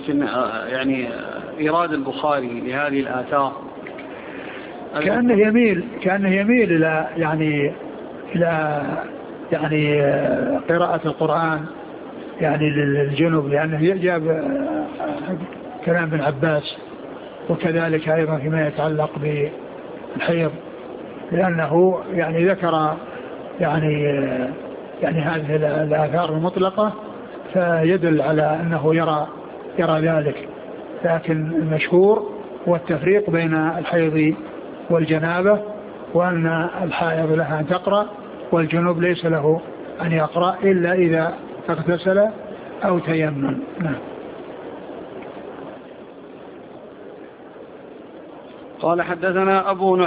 يعني إيراد البخاري لهذه الآثار كأنه يميل إلى يعني قراءة القرآن يعني للجنوب، لأنه جاب كلام ابن عباس، وكذلك أيضا فيما يتعلق بالحيض، لأنه يعني ذكر يعني هذه الآثار المطلقة، فيدل على أنه يرى ذلك. لكن المشهور هو التفريق بين الحيض والجنابة، وأن الحائض لها أن تقرأ والجنوب ليس له أن يقرأ إلا إذا اغتسل أو تيمم. قال حدثنا أبو